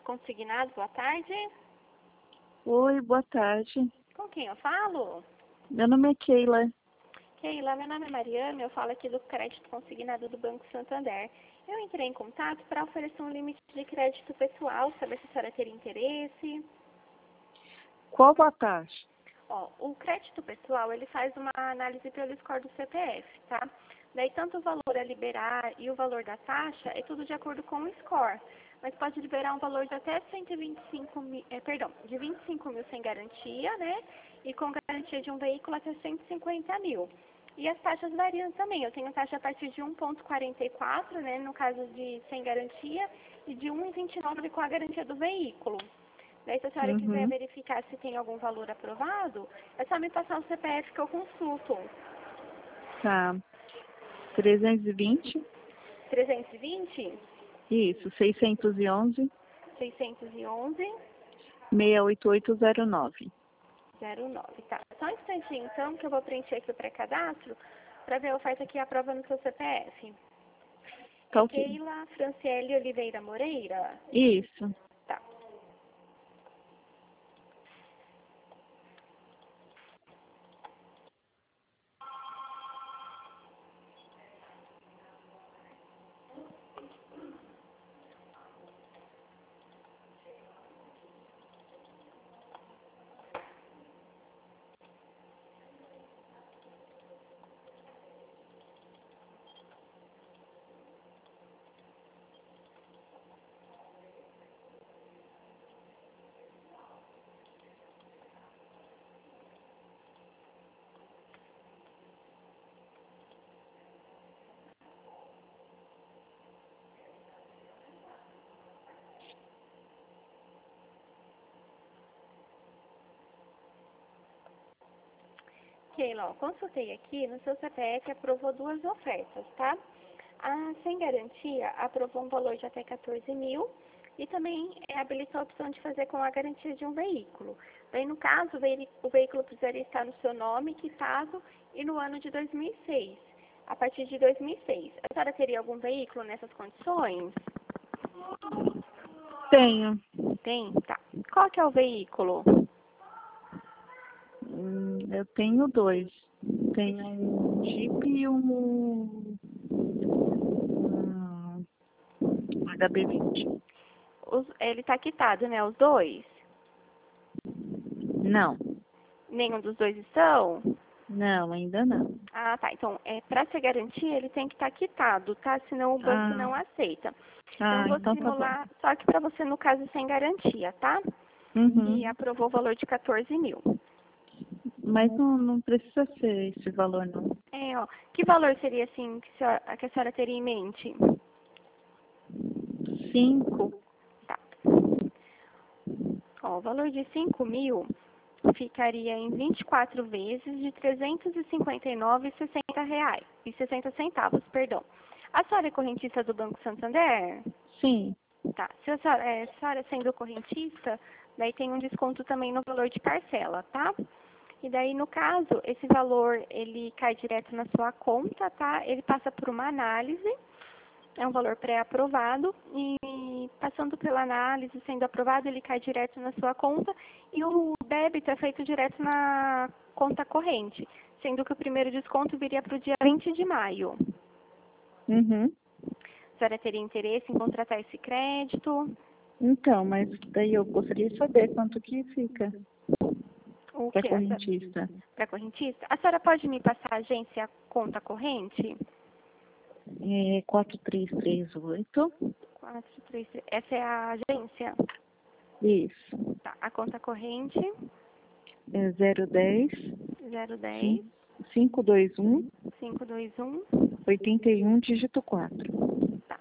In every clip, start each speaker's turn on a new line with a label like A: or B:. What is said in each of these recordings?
A: Consignado, boa tarde.
B: Oi, boa tarde.
A: Com quem eu falo?
B: Meu nome é Keila.
A: Keila, meu nome é Mariana, eu falo aqui do crédito consignado do Banco Santander. Eu entrei em contato para oferecer um limite de crédito pessoal, saber se a senhora teria interesse.
B: Qual a taxa?
A: Ó, o crédito pessoal, ele faz uma análise pelo score do CPF, tá? Daí, tanto o valor a liberar e o valor da taxa é tudo de acordo com o score. Mas pode liberar um valor de até 125 mil, de 25 mil sem garantia, né? E com garantia de um veículo até 150 mil. E as taxas variam também. Eu tenho taxa a partir de 1,44, né? No caso de sem garantia, e de 1,29 com a garantia do veículo. Daí, se a senhora quiser verificar se tem algum valor aprovado, é só me passar o CPF que eu consulto.
B: Tá. 320?
A: 320?
B: Isso, 611
A: 611
B: 68809.
A: 09, tá. Só um instantinho, então, que eu vou preencher aqui o pré-cadastro para ver a oferta que aprova no seu CPF.
B: Tá
A: É
B: ok.
A: Keila Franciele Oliveira Moreira?
B: Isso.
A: Tá. Keila, ó, consultei aqui, no seu CPF aprovou duas ofertas, tá? A sem garantia aprovou um valor de até 14 mil e também habilitou a opção de fazer com a garantia de um veículo. Daí, no caso, o veículo precisaria estar no seu nome, quitado, e no ano de 2006. A partir de 2006. A senhora teria algum veículo nessas condições?
B: Tenho.
A: Tem? Tá. Qual que é o veículo?
B: Eu tenho dois. Tenho um Jeep e um HB20.
A: Ele está quitado, né? Os dois?
B: Não.
A: Nenhum dos dois estão?
B: Não, ainda não.
A: Ah, tá. Então, para ser garantia, ele tem que estar quitado, tá? Senão o banco não aceita. Então, eu vou
B: Então tá bom.
A: simular, só que para você, no caso, sem garantia, tá? E aprovou o valor de 14 mil.
B: Mas não precisa ser esse valor, não.
A: Ó. Que valor seria, assim, que a senhora teria em mente?
B: 5.
A: Tá. Ó, o valor de 5 mil ficaria em 24 vezes de R$ 359,60, perdão. A senhora é correntista do Banco Santander?
B: Sim.
A: Tá. Se a senhora sendo correntista, daí tem um desconto também no valor de parcela, tá? E daí, no caso, esse valor, ele cai direto na sua conta, tá? Ele passa por uma análise, é um valor pré-aprovado, e passando pela análise, sendo aprovado, ele cai direto na sua conta, e o débito é feito direto na conta corrente, sendo que o primeiro desconto viria para o dia 20 de maio. A senhora teria interesse em contratar esse crédito?
B: Então, mas daí eu gostaria de saber quanto que fica
A: O
B: para
A: que?
B: correntista.
A: Para correntista? A senhora pode me passar a agência conta corrente?
B: 4338.
A: 433. Essa é a agência?
B: Isso.
A: Tá. A conta corrente?
B: 010
A: 010
B: 521
A: 521.
B: 81 dígito 4.
A: Tá.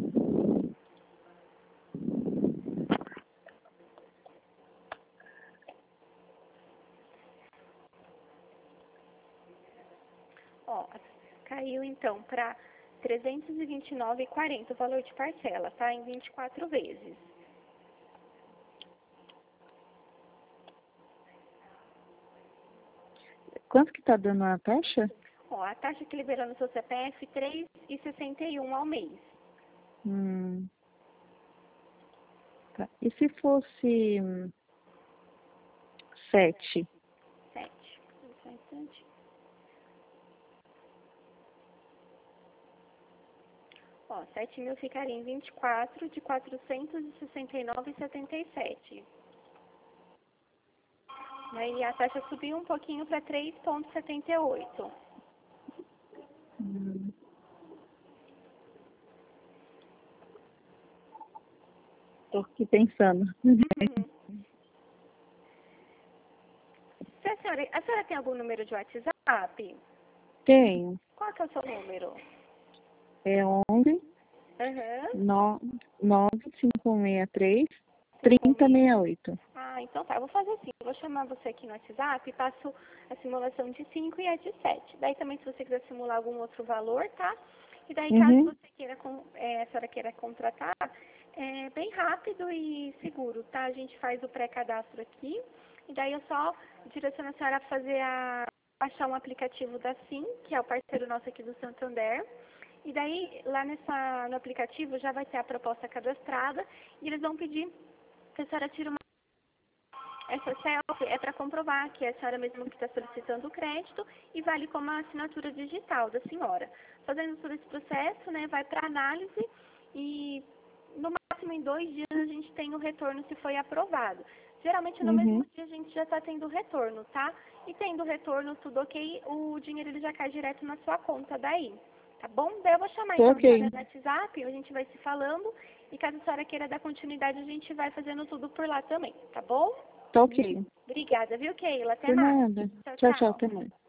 A: Ó, caiu então para 329,40 o valor de parcela, tá? Em 24 vezes.
B: Quanto que tá dando a taxa?
A: Ó, a taxa que liberou no seu CPF, 3,61 ao mês.
B: Tá. E se fosse 7?
A: 7. Só um instante. Ó, 7.000 ficaria em 24 de 469,77. Aí a taxa subiu um pouquinho para 3,78.
B: Tô aqui pensando.
A: Se a senhora tem algum número de WhatsApp?
B: Tenho.
A: Qual que é o seu número?
B: É 11
A: Aham.
B: 9563 3068.
A: Ah, então tá. Eu vou fazer assim. Eu vou chamar você aqui no WhatsApp e passo a simulação de 5 e a de 7. Daí também, se você quiser simular algum outro valor, tá? E daí, caso você queira, a senhora queira contratar, é bem rápido e seguro, tá? A gente faz o pré-cadastro aqui. E daí eu só direciono a senhora a fazer baixar um aplicativo da Sim, que é o parceiro nosso aqui do Santander. E daí, lá no aplicativo, já vai ter a proposta cadastrada e eles vão pedir que a senhora tire essa selfie é para comprovar que é a senhora mesmo que está solicitando o crédito e vale como a assinatura digital da senhora. Fazendo todo esse processo, né, vai para análise e no máximo em 2 dias a gente tem o retorno se foi aprovado. Geralmente no mesmo dia a gente já está tendo o retorno, tá? E tendo o retorno, tudo ok, o dinheiro ele já cai direto na sua conta daí. Tá bom? Daí eu vou chamar então a senhora no WhatsApp, a gente vai se falando e caso a senhora queira dar continuidade, a gente vai fazendo tudo por lá também, tá bom?
B: Tá ok.
A: Obrigada, viu, Keila? Até
B: De
A: mais.
B: nada.
A: Tchau,
B: Tchau, tchau.
A: tchau.
B: Até mais.